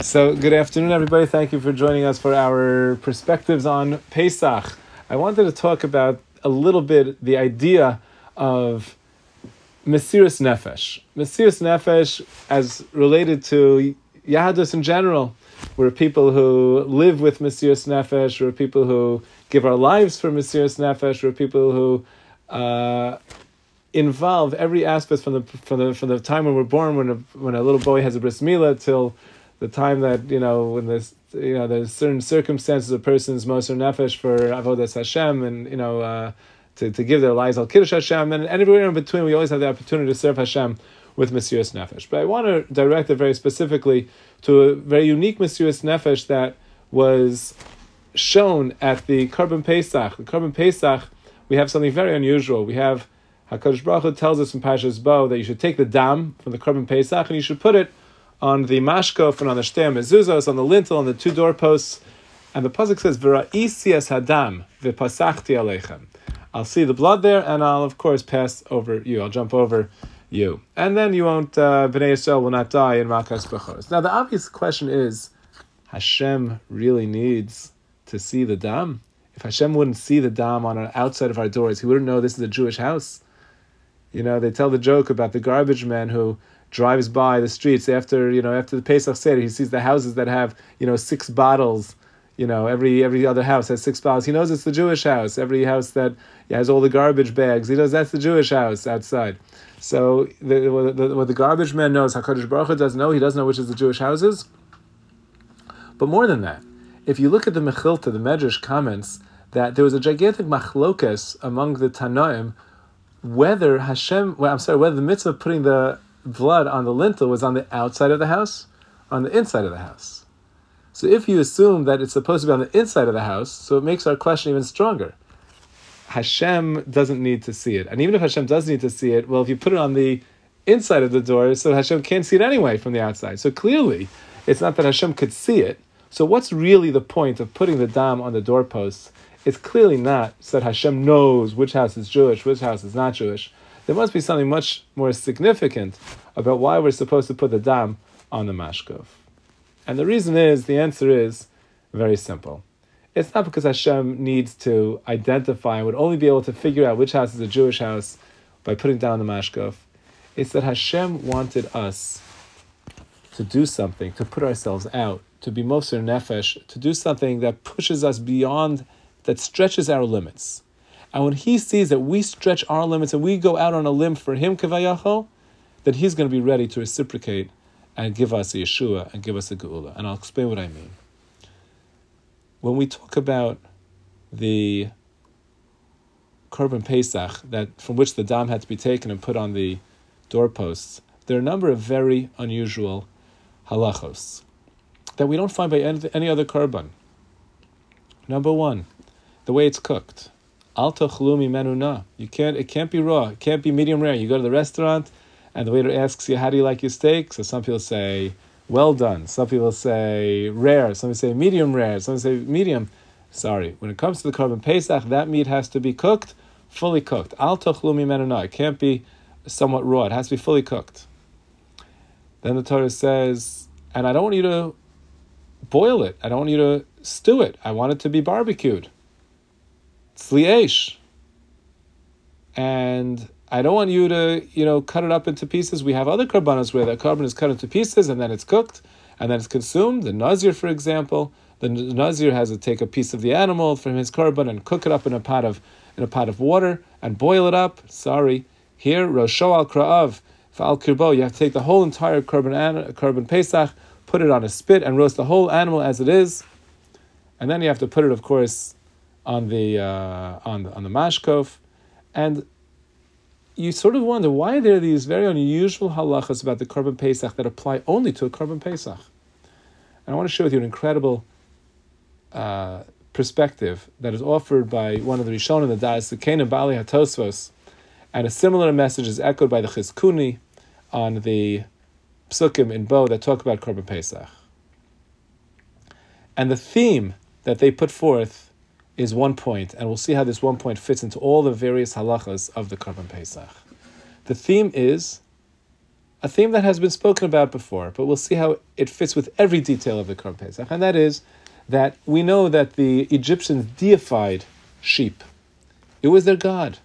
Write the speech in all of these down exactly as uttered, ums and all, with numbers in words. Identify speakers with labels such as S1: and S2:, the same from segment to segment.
S1: So, good afternoon, everybody. Thank you for joining us for our perspectives on Pesach. I wanted to talk about a little bit the idea of Mesiras Nefesh. Mesiras Nefesh as related to Yahadus in general. We're people who live with Mesiras Nefesh. We're people who give our lives for Mesiras Nefesh. We're people who uh, involve every aspect from the from the from the time when we're born, when a, when a little boy has a bris milah, till the time that, you know, when there's, you know, there's certain circumstances a person's moser nefesh for avodas Hashem, and, you know, uh, to, to give their lives al kiddush Hashem, and, and everywhere in between we always have the opportunity to serve Hashem with mesiras nefesh. But I want to direct it very specifically to a very unique mesiras nefesh that was shown at the Korban Pesach. The Korban Pesach, we have something very unusual. We have HaKadosh Baruch Hu tells us in Parshas Bo that you should take the dam from the Korban Pesach and you should put it on the mashkof and on the shtei mezuzos, on the lintel, on the two doorposts. And the pasuk says, "V'ra'isi es hadam v'pasachti aleichem." I'll see the blood there, and I'll of course pass over you. I'll jump over you, and then you won't. Uh, Bnei Yisrael will not die in makas bechos. Now, the obvious question is, Hashem really needs to see the dam? If Hashem wouldn't see the dam on the outside of our doors, He wouldn't know this is a Jewish house. You know, they tell the joke about the garbage man who drives by the streets after, you know, after the Pesach Seder. He sees the houses that have, you know, six bottles. You know, every every other house has six bottles. He knows it's the Jewish house. Every house that has all the garbage bags, he knows that's the Jewish house outside. So the, what, the, what the garbage man knows, HaKadosh Baruch Hu doesn't know. He doesn't know which is the Jewish houses. But more than that, if you look at the Mechilta, the Medrash comments that there was a gigantic machlokes among the Tanoim whether Hashem, well, I'm sorry, whether the mitzvah of putting the blood on the lintel was on the outside of the house, or on the inside of the house. So if you assume that it's supposed to be on the inside of the house, so it makes our question even stronger. Hashem doesn't need to see it. And even if Hashem does need to see it, well, if you put it on the inside of the door, so Hashem can't see it anyway from the outside. So clearly, it's not that Hashem could see it. So what's really the point of putting the dam on the doorposts? It's clearly not so that Hashem knows which house is Jewish, which house is not Jewish. There must be something much more significant about why we're supposed to put the dam on the mashkov. And the reason is, the answer is very simple. It's not because Hashem needs to identify and would only be able to figure out which house is a Jewish house by putting down the mashkov. It's that Hashem wanted us to do something, to put ourselves out, to be moser nefesh, to do something that pushes us beyond, that stretches our limits. And when He sees that we stretch our limits and we go out on a limb for Him, kavayachol, then He's going to be ready to reciprocate and give us a Yeshua and give us a Geula. And I'll explain what I mean. When we talk about the Korban Pesach, that from which the dam had to be taken and put on the doorposts, there are a number of very unusual halachos that we don't find by any other korban. Number one, the way it's cooked. Al tochlu mimenu na. You can't. It can't be raw. It can't be medium rare. You go to the restaurant, and the waiter asks you, "How do you like your steak?" So some people say, "Well done." Some people say rare. Some people say medium rare. Some say medium. Sorry. When it comes to the Korban Pesach, that meat has to be cooked, fully cooked. Al tochlu mimenu na. It can't be somewhat raw. It has to be fully cooked. Then the Torah says, and I don't want you to boil it. I don't want you to stew it. I want it to be barbecued. Tzli and I don't want you to, you know, cut it up into pieces. We have other korbanos where the korban is cut into pieces and then it's cooked and then it's consumed. The Nazir, for example, the Nazir has to take a piece of the animal from his korban and cook it up in a pot of in a pot of water and boil it up. Sorry, here Rosho al Kra'av Fa'al Kirbo. You have to take the whole entire korban korban Pesach, put it on a spit and roast the whole animal as it is, and then you have to put it, of course, on the uh, on the, on the mashkov, and you sort of wonder why there are these very unusual halachas about the Korban Pesach that apply only to a Korban Pesach. And I want to share with you an incredible uh, perspective that is offered by one of the Rishonim, the Da'as L'Kein Bali HaTosfos, and a similar message is echoed by the Chizkuni on the Psukim in Bo that talk about Korban Pesach. And the theme that they put forth is one point, and we'll see how this one point fits into all the various halachas of the Korban Pesach. The theme is a theme that has been spoken about before, but we'll see how it fits with every detail of the Korban Pesach, and that is that we know that the Egyptians deified sheep. It was their god.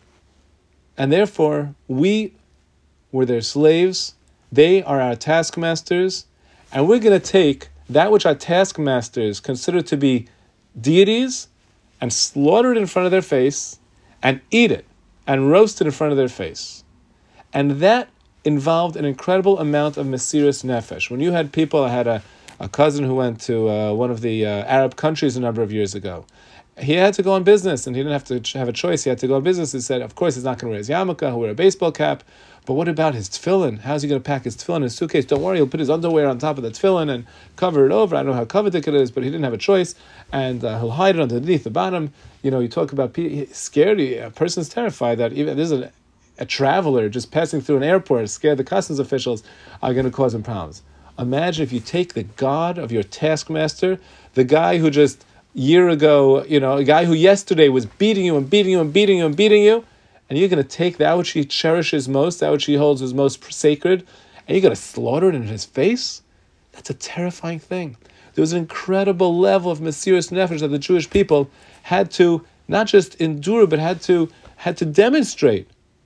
S1: And therefore, we were their slaves, they are our taskmasters, and we're going to take that which our taskmasters consider to be deities and slaughter it in front of their face and eat it and roast it in front of their face. And that involved an incredible amount of Mesiras Nefesh. When you had people, I had a, a cousin who went to uh, one of the uh, Arab countries a number of years ago. He had to go on business, and he didn't have to have a choice. He had to go on business. He said, of course, he's not going to wear his yarmulke, he'll wear a baseball cap, but what about his tefillin? How's he going to pack his tefillin in his suitcase? Don't worry, he'll put his underwear on top of the tefillin and cover it over. I don't know how coveted it is, but he didn't have a choice, and uh, he'll hide it underneath the bottom. You know, you talk about pe- scared, a person's terrified that even there's a, a traveler just passing through an airport, scared the customs officials are going to cause him problems. Imagine if you take the God of your taskmaster, the guy who just year ago, you know, a guy who yesterday was beating you and beating you and beating you and beating you, and you're going to take that which he cherishes most, that which he holds as most sacred, and you're going to slaughter it in his face? That's a terrifying thing. There was an incredible level of Mesiras Nefesh that the Jewish people had to not just endure, but had to had to demonstrate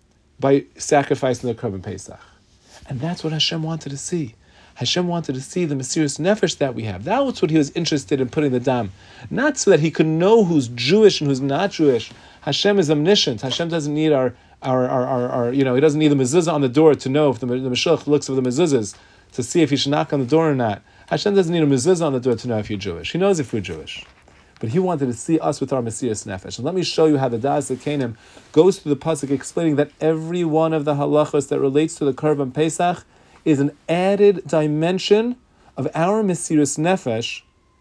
S1: by sacrificing the Korban Pesach. And that's what Hashem wanted to see. Hashem wanted to see the Mesiras Nefesh that we have. That was what he was interested in putting the dam. Not so that he could know who's Jewish and who's not Jewish. Hashem is omniscient. Hashem doesn't need our, our, our, our, our you know, he doesn't need the mezuzah on the door to know if the, the Mashiach looks at the mezuzahs to see if he should knock on the door or not. Hashem doesn't need a mezuzah on the door to know if you're Jewish. He knows if we're Jewish. But he wanted to see us with our Mesiras Nefesh. And let me show you how the Das Zakenim goes through the pasuk explaining that every one of the halachos that relates to the Korban Pesach is an added dimension of our Mesiras Nefesh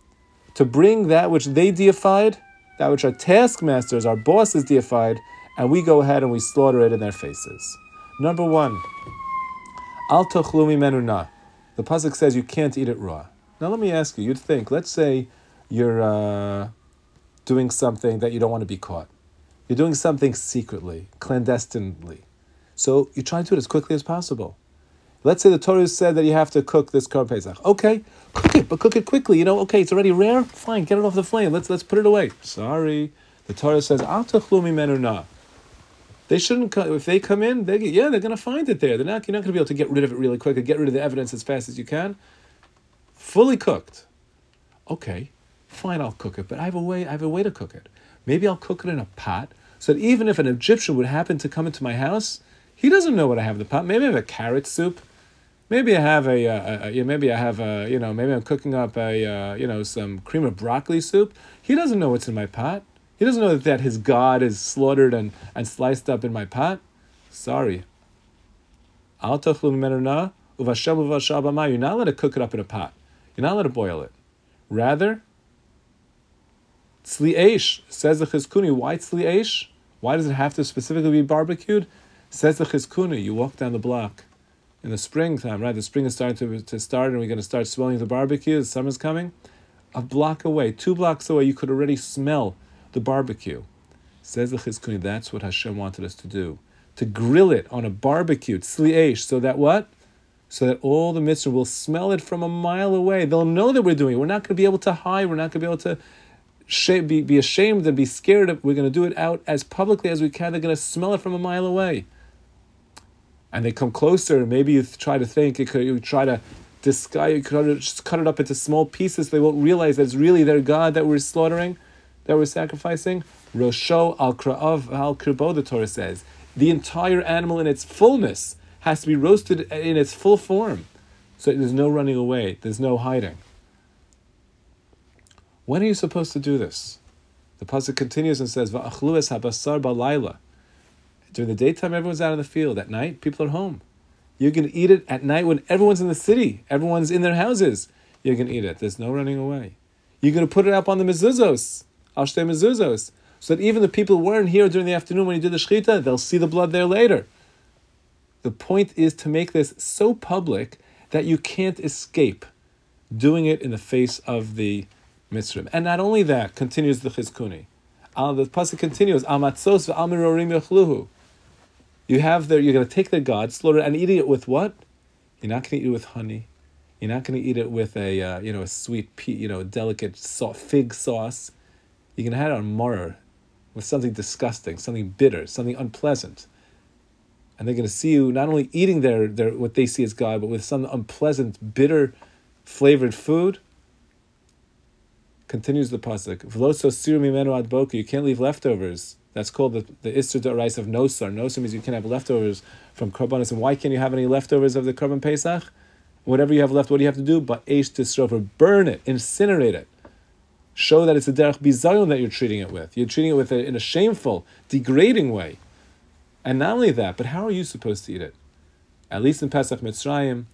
S1: to bring that which they deified, that which our taskmasters, our bosses deified, and we go ahead and we slaughter it in their faces. Number one, Al tochlu mimenu na. The pasuk says you can't eat it raw. Now let me ask you, you'd think, let's say you're uh, doing something that you don't want to be caught. You're doing something secretly, clandestinely. So you try to do it as quickly as possible. Let's say the Torah said that you have to cook this Korban Pesach. Okay, cook it, but cook it quickly. You know, okay, it's already rare. Fine, get it off the flame. Let's let's put it away. Sorry, the Torah says Al tachlu mimenu na. They shouldn't. If they come in, they yeah, they're going to find it there. They're not. You're not going to be able to get rid of it really quick and get rid of the evidence as fast as you can. Fully cooked. Okay, fine, I'll cook it, but I have a way. I have a way to cook it. Maybe I'll cook it in a pot, so that even if an Egyptian would happen to come into my house, he doesn't know what I have in the pot. Maybe I have a carrot soup. Maybe I have a, uh, a, maybe I have a, you know, maybe I'm cooking up a, uh, you know, some cream of broccoli soup. He doesn't know what's in my pot. He doesn't know that, that his God is slaughtered and, and sliced up in my pot. Sorry. Al tochlu mimenu na uvashel uvashal b'mayim. You're not allowed to cook it up in a pot. You're not allowed to boil it. Rather, tzli eish, says the Chizkuni. Why tzli eish? Why does it have to specifically be barbecued? Says the Chizkuni. You walk down the block in the springtime, right? The spring is starting to, to start, and we're going to start smelling the barbecue. The summer's coming. A block away, two blocks away, you could already smell the barbecue. Says the Chizkuni, that's what Hashem wanted us to do. To grill it on a barbecue, tzli eish, so that what? So that all the mitzvah will smell it from a mile away. They'll know that we're doing it. We're not going to be able to hide. We're not going to be able to sh- be, be ashamed and be scared of. We're going to do it out as publicly as we can. They're going to smell it from a mile away. And they come closer, maybe you try to think, you, could, you try to disguise, you could just cut it up into small pieces, they won't realize that it's really their God that we're slaughtering, that we're sacrificing. Rosho al kra'av al kirbo, the Torah says. The entire animal in its fullness has to be roasted in its full form. So there's no running away, there's no hiding. When are you supposed to do this? The pasuk continues and says, Va'achlu es habasar ba'layla. During the daytime, everyone's out in the field. At night, people are home. You're going to eat it at night when everyone's in the city. Everyone's in their houses. You're going to eat it. There's no running away. You're going to put it up on the mezuzos, al shtei mezuzos, so that even the people who weren't here during the afternoon when you do the shechita, they'll see the blood there later. The point is to make this so public that you can't escape doing it in the face of the mitzvah. And not only that, continues the Chizkuni. Uh, the pasuk continues, Al matzos ve'al mirorim yochluhu. You have there, you're going to take the God, slaughter it, and eat it with what? You're not going to eat it with honey. You're not going to eat it with a uh, you know a sweet pea, you know a delicate soft fig sauce. You're going to have it on maror, with something disgusting, something bitter, something unpleasant. And they're going to see you not only eating their, their what they see as God, but with some unpleasant, bitter, flavored food. Continues the pasuk. V'lo sosiru mimenu ad boku. You can't leave leftovers. That's called the the Isser D'Oraisa of Nosar. Nosar means you can't have leftovers from Korbanos. And why can't you have any leftovers of the Korban Pesach? Whatever you have left, what do you have to do? But Eish Tisrofer, burn it, incinerate it. Show that it's a derech bizayon that you're treating it with. You're treating it with a, in a shameful, degrading way. And not only that, but how are you supposed to eat it? At least in Pesach Mitzrayim,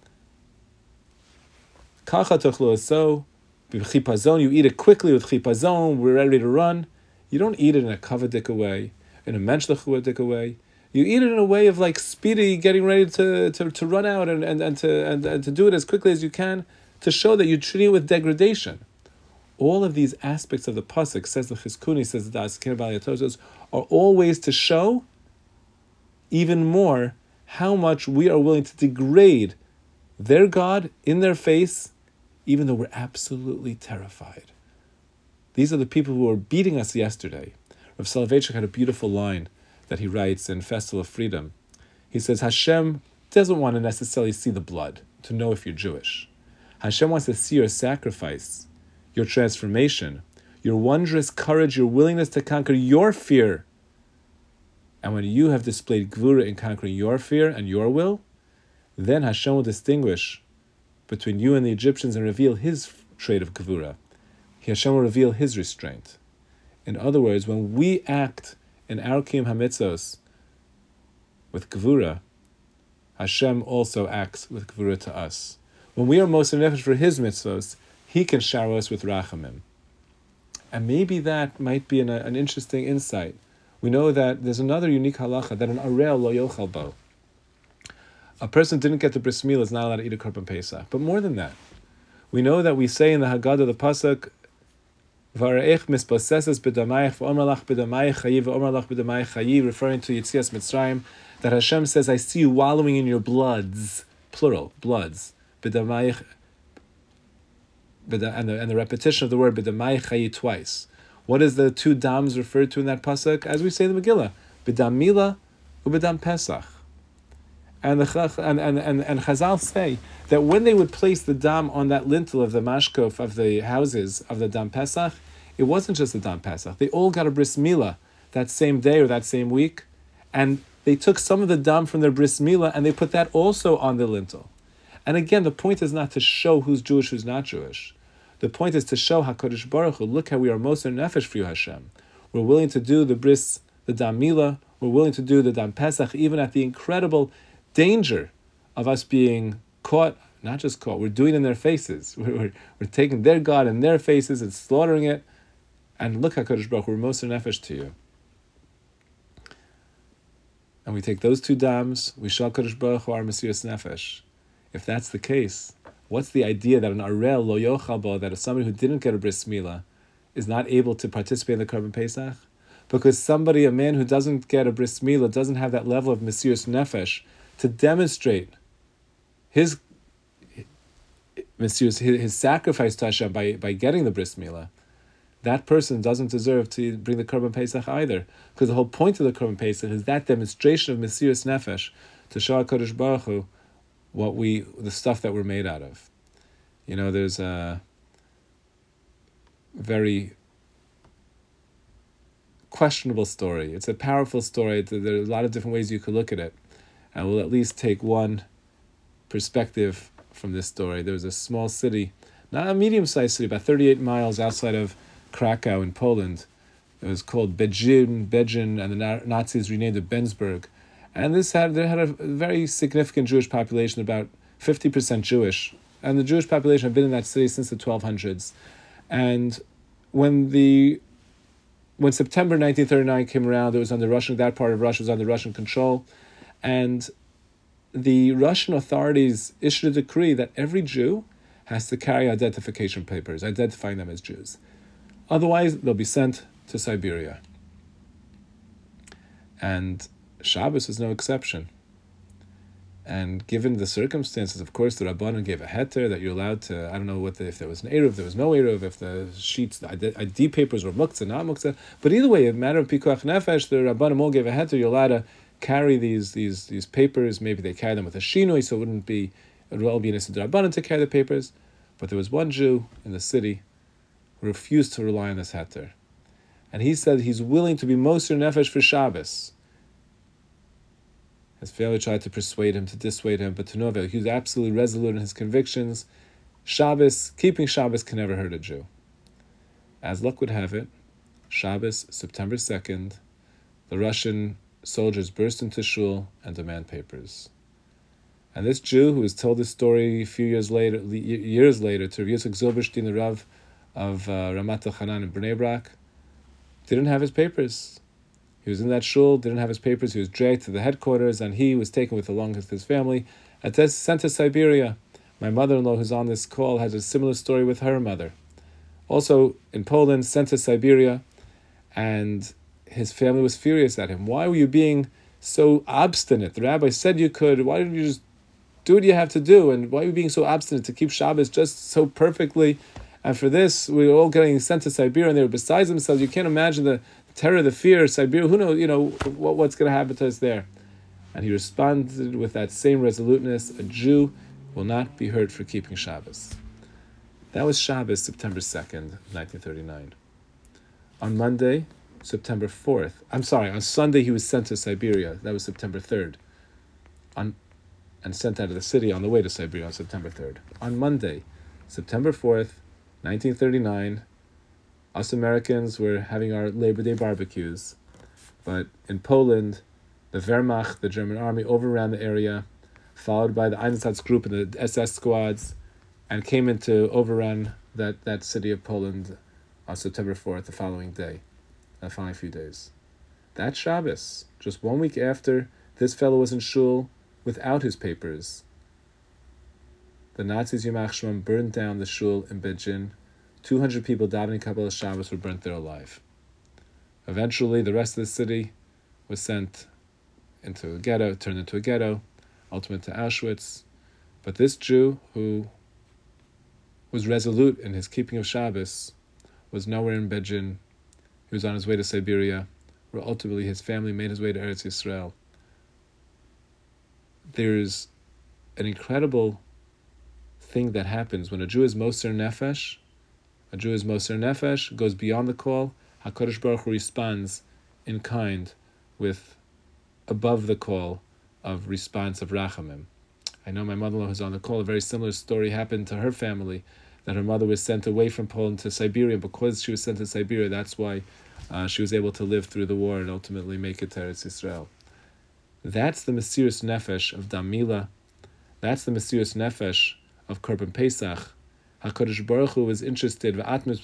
S1: kacha tochlo so, b'chipazon, you eat it quickly with chipazon, we're ready to run. You don't eat it in a kavadik way, in a menschlich way. You eat it in a way of like speedy, getting ready to, to, to run out and, and, and, to, and, and to do it as quickly as you can, to show that you're treating it with degradation. All of these aspects of the pasuk, says the Chizkuni, says the Das Kinabal are all ways to show even more how much we are willing to degrade their God in their face, even though we're absolutely terrified. These are the people who were beating us yesterday. Rav Soloveitchik had a beautiful line that he writes in Festival of Freedom. He says, Hashem doesn't want to necessarily see the blood to know if you're Jewish. Hashem wants to see your sacrifice, your transformation, your wondrous courage, your willingness to conquer your fear. And when you have displayed gvura in conquering your fear and your will, then Hashem will distinguish between you and the Egyptians and reveal his trait of gvura. Hashem will reveal his restraint. In other words, when we act in our kiyum hamitzos with gvura, Hashem also acts with gvura to us. When we are moser nefesh for his mitzvos, he can shower us with rachamim. And maybe that might be an, an interesting insight. We know that there's another unique halacha, that an arel lo yochal bo. A person didn't get the bris milah is not allowed to eat a korban pesach. But more than that, we know that we say in the Haggadah, the pasuk, V'areich misposeses b'damayich v'omer lach b'damayich chayi v'omer lach b'damayich chayi, referring to Yetzias Mitzrayim, that Hashem says, I see you wallowing in your bloods, plural, bloods, b'damayich, and the, and the repetition of the word b'damayich chayi twice. What is the two dams referred to in that pasuk? As we say in the Megillah, b'dam milah u'b'dam pesach. And the and, and, and, and Chazal say that when they would place the dam on that lintel of the mashkof of the houses of the dam pesach, it wasn't just the dam pesach. They all got a bris milah that same day or that same week, and they took some of the dam from their bris milah and they put that also on the lintel. And again, the point is not to show who's Jewish, who's not Jewish. The point is to show HaKadosh Baruch Hu, look how we are moser nefesh for you, Hashem. We're willing to do the bris, the dam milah. We're willing to do the dam pesach, even at the incredible danger of us being caught, not just caught, we're doing it in their faces. We're, we're, we're taking their God in their faces and slaughtering it. And look, HaKadosh Baruch Hu, we're moser nefesh to you. And we take those two dams, we show HaKadosh Baruch Hu our Mesiras Nefesh. If that's the case, what's the idea that an arel lo yochal bo, that if somebody who didn't get a bris milah is not able to participate in the Korban Pesach? Because somebody, a man who doesn't get a bris milah, doesn't have that level of Mesiras Nefesh to demonstrate his his, his sacrifice to Hashem by, by getting the bris milah, that person doesn't deserve to bring the Korban Pesach either. Because the whole point of the Korban Pesach is that demonstration of Mesiras Nefesh to show HaKadosh Baruch Hu what we, the stuff that we're made out of. You know, there's a very questionable story. It's a powerful story. There are a lot of different ways you could look at it. And we'll at least take one perspective from this story. There was a small city, not a medium-sized city, about thirty-eight miles outside of Krakow in Poland. It was called Bedzin, Bedzin, and the Nazis renamed it Bensberg. And this had they had a very significant Jewish population, about fifty percent Jewish. And the Jewish population had been in that city since the twelve hundreds. And when the when September nineteen thirty-nine came around, it was under Russian, that part of Russia was under Russian control. And the Russian authorities issued a decree that every Jew has to carry identification papers, identifying them as Jews. Otherwise, they'll be sent to Siberia. And Shabbos is no exception. And given the circumstances, of course, the Rabbanan gave a heter that you're allowed to, I don't know what the, if there was an Eruv, there was no Eruv, if the sheets, the I D papers were muktzah, not muktzah. But either way, in the matter of Pikuach Nefesh, the Rabbanan all gave a heter, you're allowed to carry these these these papers. Maybe they carry them with a shinoi, so it wouldn't be, it would all be an Issa Rabbanan to carry the papers. But there was one Jew in the city who refused to rely on this heter. And he said he's willing to be Moser Nefesh for Shabbos. His family tried to persuade him, to dissuade him, but to no avail. He was absolutely resolute in his convictions. Shabbos, keeping Shabbos can never hurt a Jew. As luck would have it, Shabbos, September second, the Russian soldiers burst into shul and demand papers. And this Jew, who was told this story a few years later, years later to Rav Yitzchak Zilberstein, the Rav of uh, Ramat Elchanan in Bnei Brak, didn't have his papers. He was in that shul, didn't have his papers, he was dragged to the headquarters, and he was taken with along with his family and sent to Siberia. My mother-in-law, who's on this call, has a similar story with her mother. Also, in Poland, sent to Siberia, and his family was furious at him. Why were you being so obstinate? The rabbi said you could. Why didn't you just do what you have to do? And why are you being so obstinate to keep Shabbos just so perfectly? And for this, we were all getting sent to Siberia, and they were beside themselves. You can't imagine the terror, the fear, Siberia, who knows, you know, what, what's going to happen to us there. And he responded with that same resoluteness, a Jew will not be hurt for keeping Shabbos. That was Shabbos, September second, nineteen thirty-nine. On Monday, September fourth, I'm sorry, on Sunday he was sent to Siberia, that was September third, on, and sent out of the city on the way to Siberia on September third. On Monday, September fourth, nineteen thirty-nine, us Americans were having our Labor Day barbecues, but in Poland, the Wehrmacht, the German army, overran the area, followed by the Einsatz group and the S S squads, and came in to overrun that, that city of Poland on September fourth, the following day, the following few days. That Shabbos, just one week after this fellow was in shul without his papers, the Nazis, Yamach Shemam, burned down the shul in Bejin. two hundred people davening Kabbalah Shabbos were burnt there alive. Eventually, the rest of the city was sent into a ghetto, turned into a ghetto, ultimately to Auschwitz. But this Jew, who was resolute in his keeping of Shabbos, was nowhere in Bejin. He was on his way to Siberia, where ultimately his family made his way to Eretz Yisrael. There's an incredible thing that happens when a Jew is Moser Nefesh. A Jew is Moser Nefesh, goes beyond the call. HaKadosh Baruch Hu responds in kind with above the call of response of Rachamim. I know my mother-in-law who's on the call, a very similar story happened to her family, that her mother was sent away from Poland to Siberia. Because she was sent to Siberia, that's why uh, she was able to live through the war and ultimately make it to Eretz Yisrael. That's the Mesiras Nefesh of Damila. That's the Mesiras Nefesh of Korban Pesach. HaKadosh Baruch Hu was interested. It's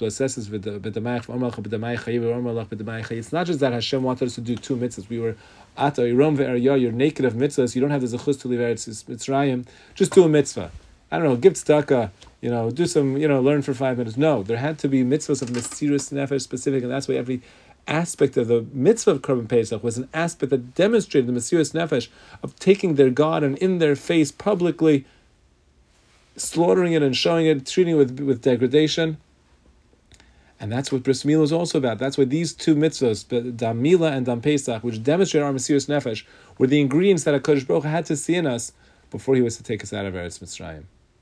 S1: not just that Hashem wanted us to do two mitzvahs. We were at Irom ve'Arya, you're naked of mitzvahs. You don't have the zechus to leave Eretz Mitzrayim. Just do a mitzvah. I don't know, give tzedakah, you know, do some, you know, learn for five minutes. No, there had to be mitzvahs of Mesiras Nefesh specific, and that's why every aspect of the mitzvah of Korban Pesach was an aspect that demonstrated the Mesiras Nefesh of taking their God and in their face publicly slaughtering it and showing it, treating it with, with degradation. And that's what Bris Milah is also about. That's why these two mitzvahs, Dam Milah and Dam Pesach, which demonstrate our Mesiras Nefesh, were the ingredients that HaKadosh Baruch Hu had to see in us before he was to take us out of Eretz Mitzrayim.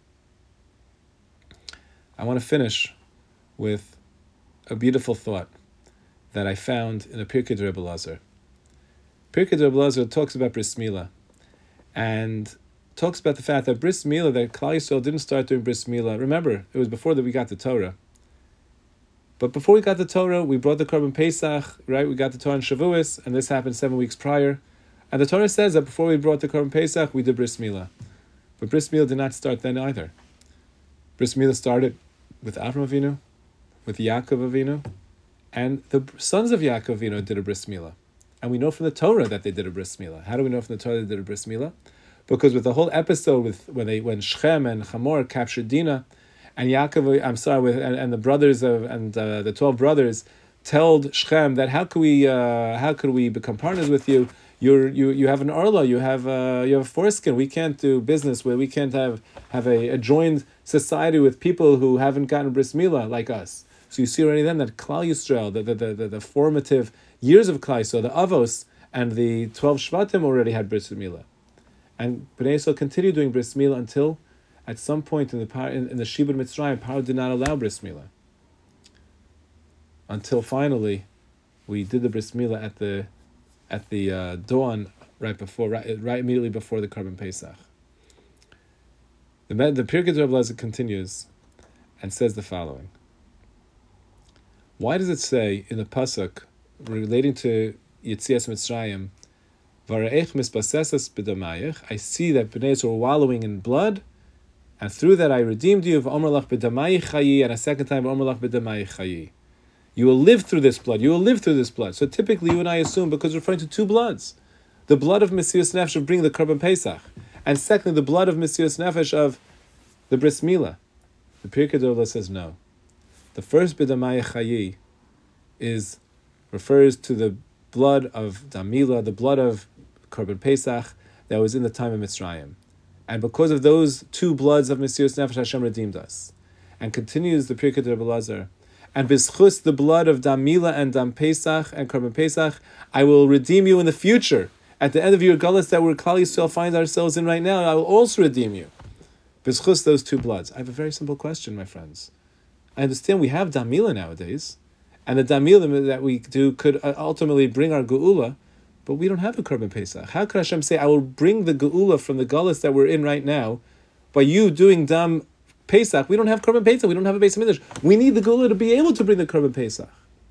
S1: I want to finish with a beautiful thought that I found in a Pirkei Rebbe Lazar. Pirkei Rebbe Lazar talks about Bris Milah, and talks about the fact that Bris Milah, that Klal Yisrael didn't start doing Bris Milah. Remember, it was before that we got the Torah. But before we got the Torah, we brought the Korban Pesach, right? We got the Torah in Shavuos, and this happened seven weeks prior. And the Torah says that before we brought the Korban Pesach, we did Bris Milah. But Bris Milah did not start then either. Bris Milah started with Avram Avinu, with Yaakov Avinu, and the sons of Yaakov Avinu did a Bris Milah. And we know from the Torah that they did a Bris Milah. How do we know from the Torah they did a Bris Milah? Because with the whole episode with when they when Shechem and Hamor captured Dinah, and Yaakov, I'm sorry, with and, and the brothers of and uh, the twelve brothers told Shechem that how could we uh, how could we become partners with you? You're you you have an arla, you have a, you have a foreskin. We can't do business where we can't have have a, a joined society with people who haven't gotten bris milah like us. So you see already then that Klal Yisrael, the the the, the, the formative years of Klal Yisrael, the Avos and the twelve Shvatim already had bris milah, and Bnei Yisrael continued doing bris milah until at some point in the in, in the Shibud Mitzrayim, Paro did not allow bris milah. Until finally, we did the bris milah at the at the uh, dawn right before, right, right immediately before the Korban Pesach. The the Pirkei Rav Lezer continues and says the following: why does it say in the pasuk relating to Yetzias Mitzrayim, "Vareich misbasesas b'damayich"? I see that Bnei Yisrael were wallowing in blood, and through that I redeemed you. V'omer lach b'damayich chayi, and a second time v'omer lach b'damayich chayi. You will live through this blood. You will live through this blood. So typically, you and I assume, because we're referring to two bloods, the blood of Mesiras Nefesh of bringing the Korban Pesach, and secondly, the blood of Mesiras Nefesh of the Bris Milah. The Pirkei Rav says no. The first B'damayich Chayi is refers to the blood of Damila, the blood of Korban Pesach that was in the time of Mitzrayim, and because of those two bloods of Mesiras Nefesh, Hashem redeemed us. And continues the Pirkei Rav Lezer. And b'schus the blood of Damila and Dam Pesach and Korban Pesach, I will redeem you in the future. At the end of your gullus that we're Klal Yisrael find ourselves in right now, I will also redeem you. B'schus those two bloods. I have a very simple question, my friends. I understand we have Damila nowadays, and the Damila that we do could ultimately bring our Geula, but we don't have a Korban Pesach. How could Hashem say, I will bring the Geula from the gullus that we're in right now by you doing Dam Pesach? We don't have Korban Pesach. We don't have a Beis Hamikdash. We need the Geula to be able to bring the Korban Pesach.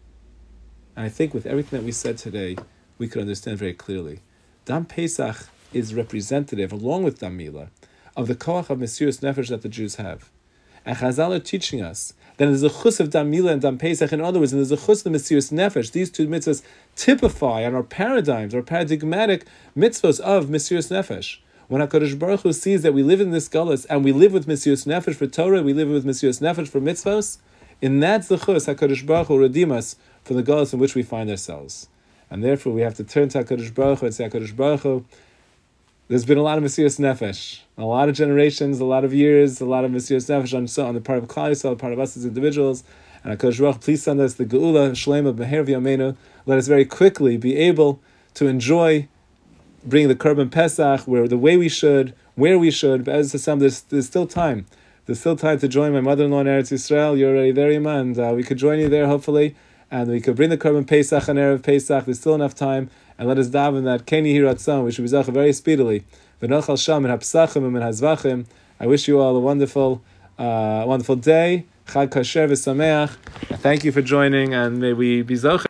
S1: And I think with everything that we said today, we could understand very clearly. Dam Pesach is representative, along with Dam Milah, of the koach of Mesiras Nefesh that the Jews have. And Chazal are teaching us that there's a chus of Dam Milah and Dam Pesach. In other words, and there's a chus of the Mesiras Nefesh. These two mitzvahs typify and are paradigms, or paradigmatic mitzvahs of Mesiras Nefesh. When HaKadosh Baruch Hu sees that we live in this galus and we live with Mesiras Nefesh for Torah, we live with Mesiras Nefesh for mitzvahs, in that zechus, HaKadosh Baruch Hu will redeem us from the galus in which we find ourselves. And therefore we have to turn to HaKadosh Baruch Hu and say, HaKadosh Baruch Hu, there's been a lot of Mesiras Nefesh, a lot of generations, a lot of years, a lot of Mesiras Nefesh on, on the part of Klal Yisrael, part of us as individuals. And HaKadosh Baruch Hu, please send us the Geula, Shlema, Beher V'Yameinu. Let us very quickly be able to enjoy bringing the Korban Pesach where the way we should, where we should. But as Hashem, there's, there's still time. There's still time to join my mother-in-law in Eretz Yisrael. You're already there, Ima, and uh, we could join you there, hopefully. And we could bring the Korban Pesach on Erev Pesach. There's still enough time. And let us daven that Ken Yehi Ratzon, we should be zachar very speedily. V'nochal sham min hapsachim and min hazvachim. I wish you all a wonderful, uh, wonderful day. Chag kasher v'sameach. Thank you for joining, and may we be zachar.